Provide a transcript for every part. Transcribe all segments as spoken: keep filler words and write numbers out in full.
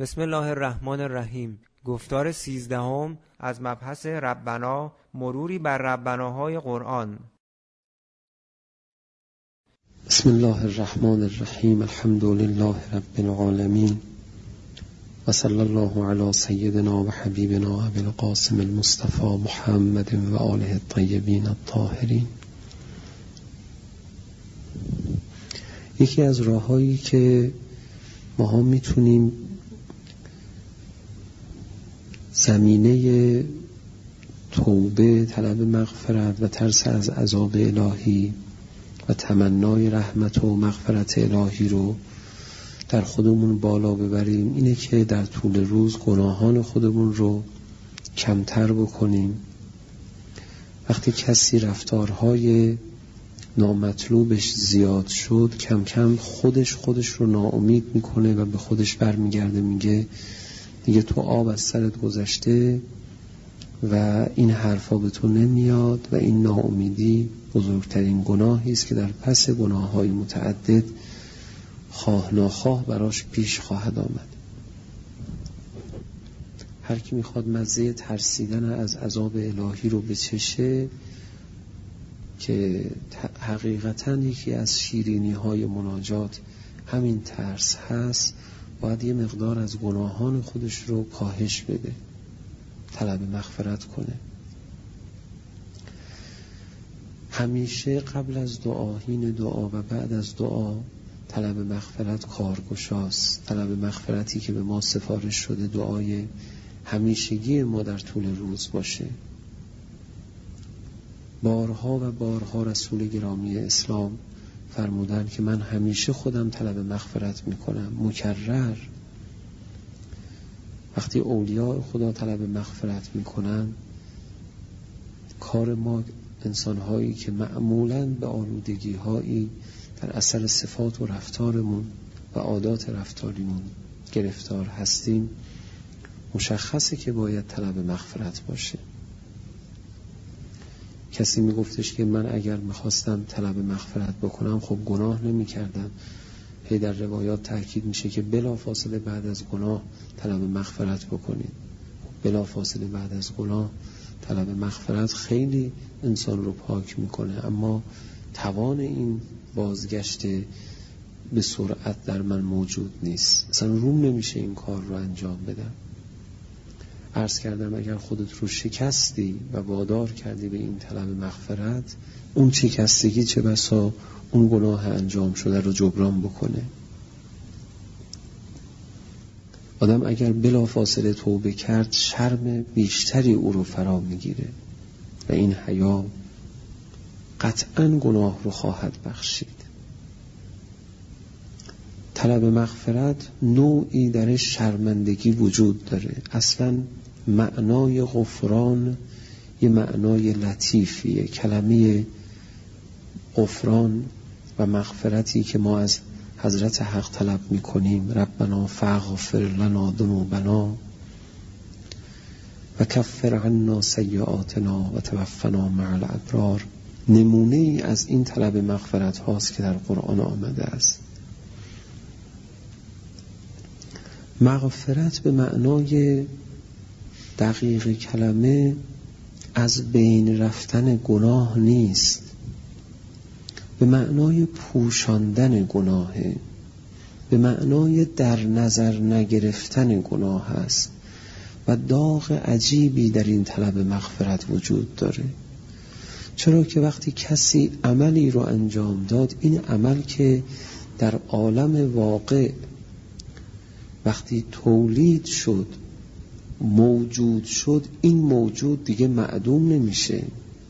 بسم الله الرحمن الرحیم. گفتار سیزدهم از مبحث ربنا، مروری بر ربناهای قرآن. بسم الله الرحمن الرحیم. الحمد لله رب العالمین و صلی الله علی سیدنا و حبیبنا ابی القاسم المصطفى محمد و آله الطیبین الطاهرین. یکی از راهایی که ما ها میتونیم زمینه توبه، طلب مغفرت و ترس از عذاب الهی و تمنای رحمت و مغفرت الهی رو در خودمون بالا ببریم، اینه که در طول روز گناهان خودمون رو کمتر بکنیم. وقتی کسی رفتارهای نامطلوبش زیاد شد، کم کم خودش خودش رو ناامید میکنه و به خودش برمیگرده، میگه دیگه تو آب از سرت گذشته و این حرفا به تو نمیاد و این ناامیدی بزرگترین گناهی است که در پس گناه‌های متعدد خواه ناخواه براش پیش خواهد آمد. هر کی میخواد مزه ترسیدن از عذاب الهی رو بچشه، که حقیقتاً یکی از شیرینی‌های مناجات همین ترس هست، باید یه مقدار از گناهان خودش رو کاهش بده، طلب مغفرت کنه. همیشه قبل از دعا، حین دعا و بعد از دعا طلب مغفرت کارگشاست. طلب مغفرتی که به ما سفارش شده دعای همیشگی ما در طول روز باشه. بارها و بارها رسول گرامی اسلام فرمودن که من همیشه خودم طلب مغفرت میکنم، مکرر. وقتی اولیاء خدا طلب مغفرت میکنن، کار ما انسانهایی که معمولاً به آلودگی هایی در اثر صفات و رفتارمون و عادات رفتاریمون گرفتار هستیم، مشخصه که باید طلب مغفرت باشه. کسی میگفتش که من اگر میخواستم طلب مغفرت بکنم، خب گناه نمی کردم. هی در روایات تأکید میشه که بلا فاصله بعد از گناه طلب مغفرت بکنید. بلا فاصله بعد از گناه طلب مغفرت خیلی انسان رو پاک میکنه، اما توان این بازگشت به سرعت در من موجود نیست. اصلا روم نمیشه این کار رو انجام بدم. عرض کردم اگر خودت رو شکستی و وادار کردی به این طلب مغفرت، اون شکستگی چه بسا اون گناه انجام شده رو جبران بکنه. آدم اگر بلا فاصله توبه کرد، شرم بیشتری او رو فرا میگیره و این حیا قطعاً گناه رو خواهد بخشید. طلب مغفرت نوعی درش شرمندگی وجود داره. اصلاً معنای غفران یه معنای لطیفیه. کلمه غفران و مغفرتی که ما از حضرت حق طلب میکنیم، ربنا فاغفر لنا ذنوبنا و کفر عنا سیئاتنا و توفنا مع الابرار، نمونه ای از این طلب مغفرت هاست که در قرآن آمده است. مغفرت به معنای دقیق کلمه از بین رفتن گناه نیست، به معنای پوشاندن گناهه، به معنای در نظر نگرفتن گناه است و داغ عجیبی در این طلب مغفرت وجود داره. چرا که وقتی کسی عملی رو انجام داد، این عمل که در عالم واقع وقتی تولید شد، موجود شد، این موجود دیگه معدوم نمیشه.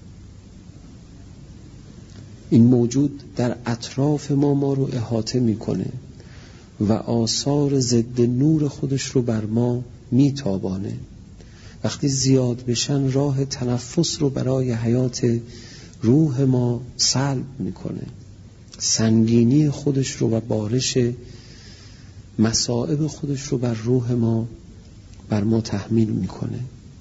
این موجود در اطراف ما ما رو احاطه میکنه و آثار ضد نور خودش رو بر ما میتابانه. وقتی زیاد بشن، راه تنفس رو برای حیات روح ما سلب میکنه. سنگینی خودش رو و بارش مصائب خودش رو بر روح ما بر ما تحمیل میکنه.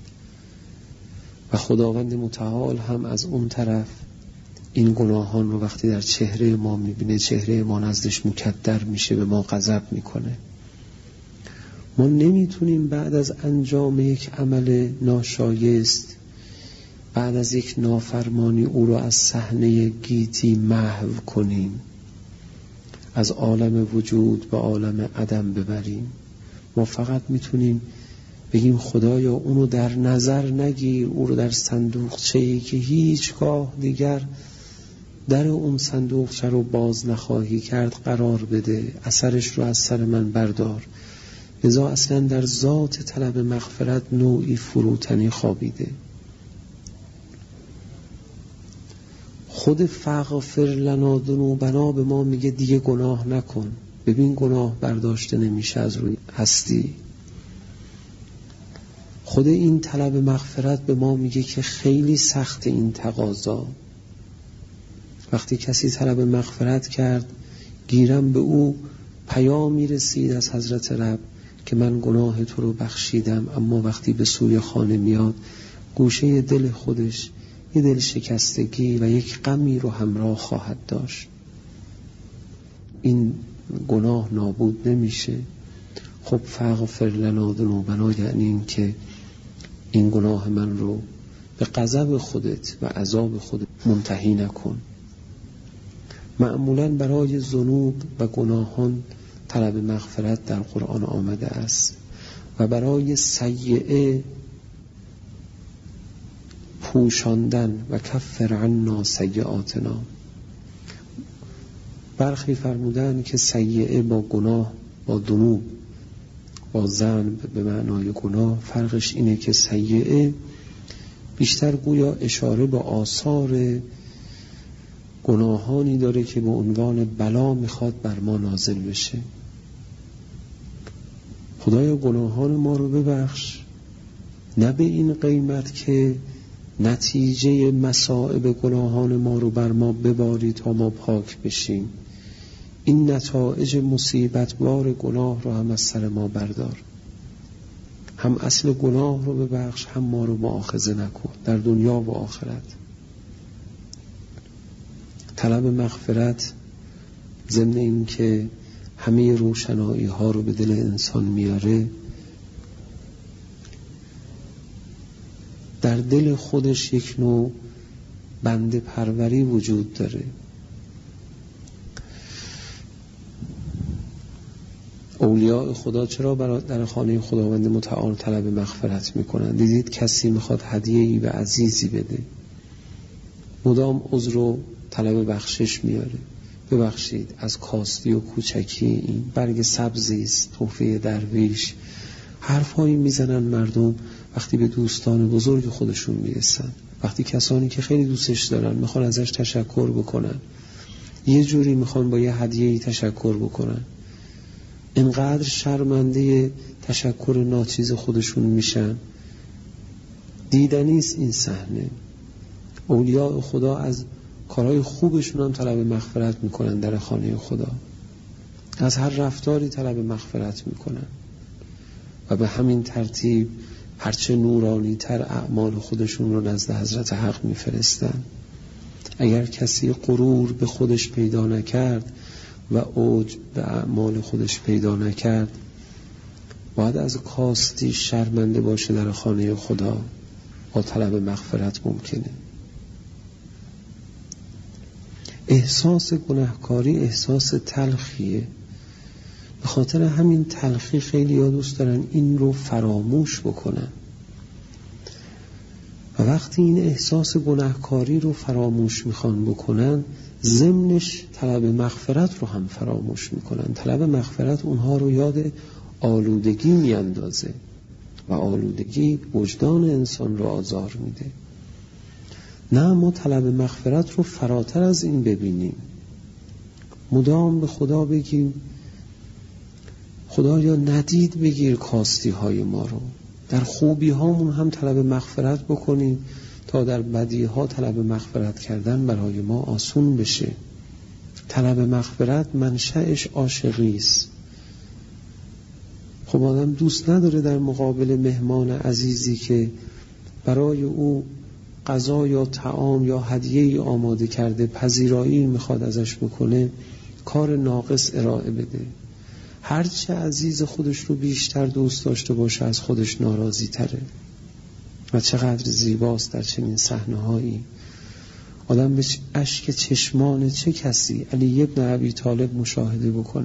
و خداوند متعال هم از اون طرف این گناهان رو وقتی در چهره ما میبینه، چهره ما نزدش مکدر میشه، به ما غضب میکنه. ما نمیتونیم بعد از انجام یک عمل ناشایست، بعد از یک نافرمانی او را از صحنه گیتی محو کنیم، از عالم وجود به عالم عدم ببریم. ما فقط میتونیم بگیم خدایا اونو در نظر نگیر، او رو در صندوقچه‌ای که هیچگاه دیگر در اون صندوقچه رو باز نخواهی کرد قرار بده، اثرش رو از سر من بردار. لذا اصلا در ذات طلب مغفرت نوعی فروتنی خوابیده. خود فاغفر لنا ذنوبنا به ما میگه دیگه گناه نکن. ببین گناه برداشته نمیشه از روی هستی. خود این طلب مغفرت به ما میگه که خیلی سخت این تقاضا. وقتی کسی طلب مغفرت کرد، گیرم به او پیامی رسید از حضرت رب که من گناه تو رو بخشیدم، اما وقتی به سوی خانه میاد گوشه دل خودش یه دل شکستگی و یک غمی رو همراه خواهد داشت. این گناه نابود نمیشه. خب فاغفر لنا ذنوبنا یعنی این که این گناه من رو به غضب خودت و عذاب خودت منتهی نکن. معمولاً برای ذنوب و گناهان طلب مغفرت در قرآن آمده است و برای سیئه پوشاندن و کفر عنا سیئاتنا. برخی فرمودن که سیئه با گناه، با ذنوب، با ذنب به معنای گناه، فرقش اینه که سیئه بیشتر گویا اشاره به آثار گناهانی داره که به عنوان بلا میخواد بر ما نازل بشه. خدایا گناهان ما رو ببخش، نه به این قیمت که نتیجه مصائب گناهان ما رو بر ما بباری تا ما پاک بشیم. این نتایج مصیبتبار گناه رو هم از سر ما بردار. هم اصل گناه رو ببخش، هم ما رو مؤاخذه نکن در دنیا و آخرت. طلب مغفرت ضمن این که همه روشنایی ها رو به دل انسان میاره، در دل خودش یک نوع بنده پروری وجود داره. اولیاء خدا چرا در خانه خداوند متعال طلب مغفرت میکنن؟ دیدید کسی میخواد هدیه‌ای به عزیزی بده، مدام عذر و طلب بخشش میاره. ببخشید از کاستی و کوچکی این برگ سبزی است، تحفه درویش. حرفایی میزنن مردم وقتی به دوستان بزرگ خودشون میرسن، وقتی کسانی که خیلی دوستش دارن میخوان ازش تشکر بکنن، یه جوری میخوان با یه هدیه‌ای تشکر بکنن، اینقدر شرمنده تشکر ناچیز خودشون میشن. دیدنیست این صحنه. اولیاء خدا از کارهای خوبشون هم طلب مغفرت میکنن در خانه خدا، از هر رفتاری طلب مغفرت میکنن و به همین ترتیب هرچه نورانی تر اعمال خودشون رو نزد حضرت حق میفرستن. اگر کسی غرور به خودش پیدا نکرد و اوج به اعمال خودش پیدا نکرد، باید از کاستی شرمنده باشه در خانه خدا. با طلب مغفرت ممکنه. احساس گناهکاری احساس تلخیه. به خاطر همین تلخی خیلی ها دوست دارن این رو فراموش بکنن و وقتی این احساس گناهکاری رو فراموش میخوان بکنن، ضمنش طلب مغفرت رو هم فراموش میکنن. طلب مغفرت اونها رو یاد آلودگی میاندازه و آلودگی وجدان انسان رو آزار میده. نه، ما طلب مغفرت رو فراتر از این ببینیم. مدام به خدا بگیم خدایا ندید بگیر کاستی های ما رو. در خوبی هامون هم طلب مغفرت بکنیم تا در بدی ها طلب مغفرت کردن برای ما آسون بشه. طلب مغفرت منشأش عاشقی است. خب آدم دوست نداره در مقابل مهمان عزیزی که برای او غذا یا طعام یا هدیه‌ای آماده کرده، پذیرایی میخواد ازش بکنه، کار ناقص ارائه بده. هرچه عزیز خودش رو بیشتر دوست داشته باشه از خودش ناراضی تره. و چقدر زیباست در چنین صحنه‌هایی آدم به اشک چشمان چه کسی علی ابن ابی طالب مشاهده بکنه.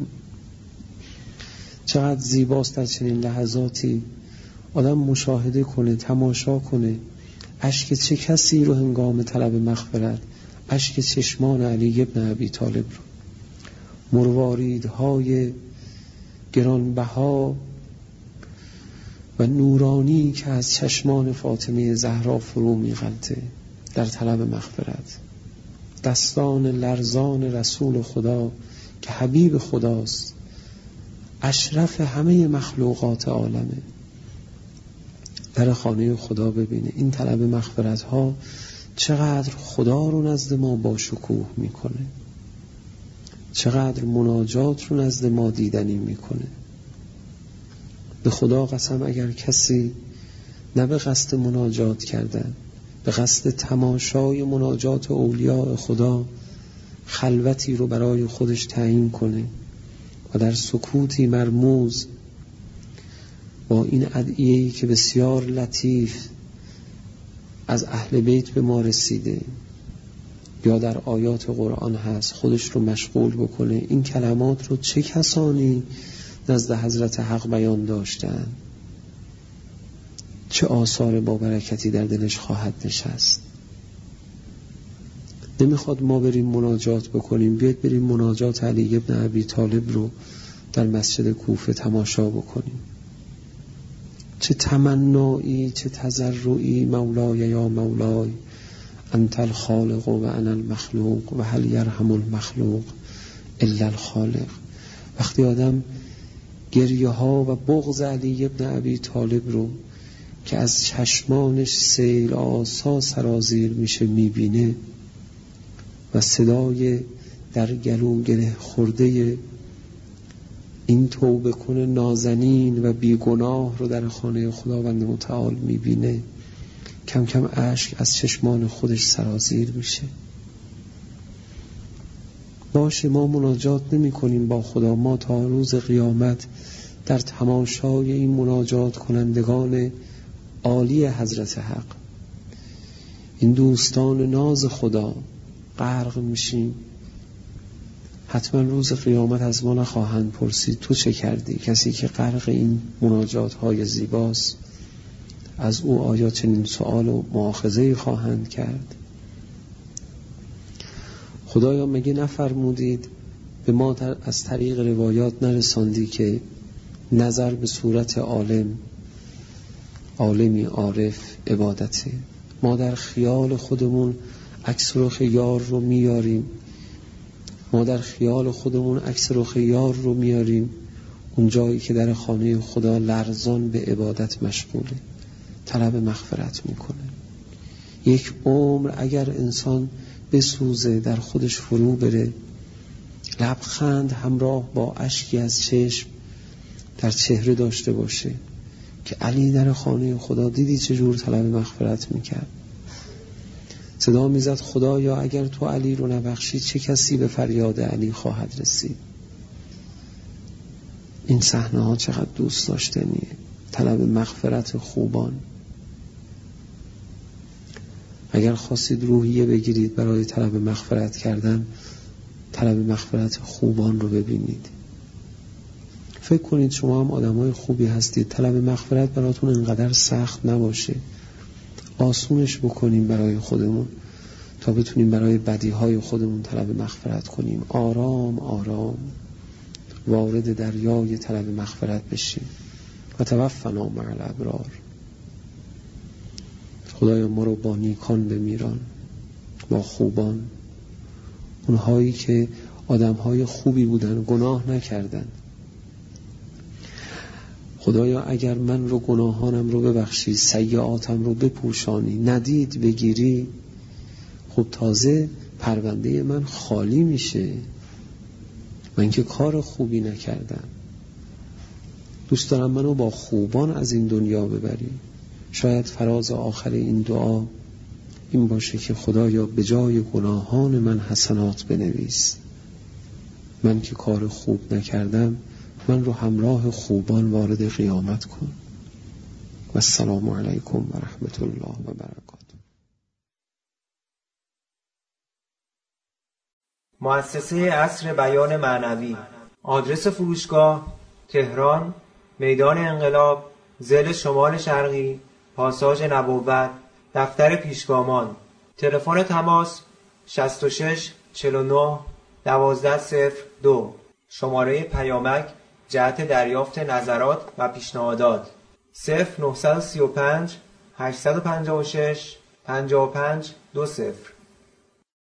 چقدر زیباست در چنین لحظاتی آدم مشاهده کنه، تماشا کنه اشک چه کسی رو هنگام طلب مغفرت، اشک چشمان علی ابن ابی طالب رو، مرواریدهای گرانبها و نورانی که از چشمان فاطمه زهرا فرو میغلطه در طلب مغفرت، دستان لرزان رسول خدا که حبیب خداست، اشرف همه مخلوقات عالمه، در خانه خدا ببینه. این طلب مغفرت ها چقدر خدا رو نزد ما با شکوه میکنه، چقدر مناجات رو نزد ما دیدنی میکنه. به خدا قسم اگر کسی نه به قصد مناجات کردن، به قصد تماشای مناجات اولیاء خدا خلوتی رو برای خودش تعیین کنه و در سکوتی مرموز با این ادعیه‌ای که بسیار لطیف از اهل بیت به ما رسیده یا در آیات قرآن هست خودش رو مشغول بکنه این کلمات رو چه کسانی نزد حضرت حق بیان داشتن، چه آثار با برکتی در دلش خواهد نشست. نمیخواد ما بریم مناجات بکنیم، بیاید بریم مناجات علی ابن ابی طالب رو در مسجد کوفه تماشا بکنیم. چه تمنایی، چه تضرعی، مولای یا مولای انت الخالق و انا المخلوق و هل یرحم المخلوق الا الخالق. وقتی آدم گریه ها و بغض علی ابن ابی طالب رو که از چشمانش سیل آسا سرازیر میشه میبینه و صدای در گلو گره خورده این توبه کنه نازنین و بیگناه رو در خانه خداوند متعال میبینه، کم کم اشک از چشمان خودش سرازیر میشه. باشه ما مناجات نمی کنیم با خدا، ما تا روز قیامت در تماشای این مناجات کنندگان عالی حضرت حق، این دوستان ناز خدا غرق میشیم. حتما روز قیامت از ما نخواهند پرسید تو چه کردی؟ کسی که غرق این مناجات های زیباست از او آیا چنین سؤال و مؤاخذه‌ای خواهند کرد؟ خدایا مگه نفرمودید به ما از طریق روایات نرساندی که نظر به صورت عالم، عالمی عارف عبادته؟ ما در خیال خودمون عکس رخ یار رو میاریم، ما در خیال خودمون عکس رخ یار رو میاریم اون جایی که در خانه خدا لرزان به عبادت مشغوله، طلب مغفرت میکنه. یک عمر اگر انسان بسوزه، در خودش فرو بره، لبخند همراه با اشکی از چشم در چهره داشته باشه که علی در خانه خدا دیدی چجور طلب مغفرت میکرد، صدا میزد خدایا اگر تو علی رو نبخشی چه کسی به فریاد علی خواهد رسید. این صحنه ها چقدر دوست داشتنیه، طلب مغفرت خوبان. اگر خواستید روحیه بگیرید برای طلب مغفرت کردن، طلب مغفرت خوبان رو ببینید. فکر کنید شما هم آدمای خوبی هستید، طلب مغفرت براتون انقدر سخت نباشه، آسونش بکنیم برای خودمون تا بتونیم برای بدیهای خودمون طلب مغفرت کنیم. آرام آرام وارد دریای طلب مغفرت بشیم. و توفنا مع الابرار. خدایا ما رو با نیکان بمیران، با خوبان، اونهایی که آدمهای خوبی بودن، گناه نکردن. خدایا اگر من رو گناهانم رو ببخشی، سیئاتم رو بپوشانی، ندید بگیری، خب تازه پرونده من خالی میشه، من که کار خوبی نکردم. دوست دارم منو با خوبان از این دنیا ببری. شاید فراز آخر این دعا این باشه که خدایا به جای گناهان من حسنات بنویس، من که کار خوب نکردم من رو همراه خوبان وارد قیامت کن. و السلام علیکم و رحمت الله و برکاته. مؤسسه عصر بیان معنوی. آدرس فروشگاه: تهران، میدان انقلاب، ضلع شمال شرقی، پاساژ نبوت، دفتر پیشگامان. تلفن تماس: شصت و شش چهل و نه دوازده صفر دو. شماره پیامک جهت دریافت نظرات و پیشنهادات: صفر نه سه پنج هشت پنج شش پنج پنج دو صفر.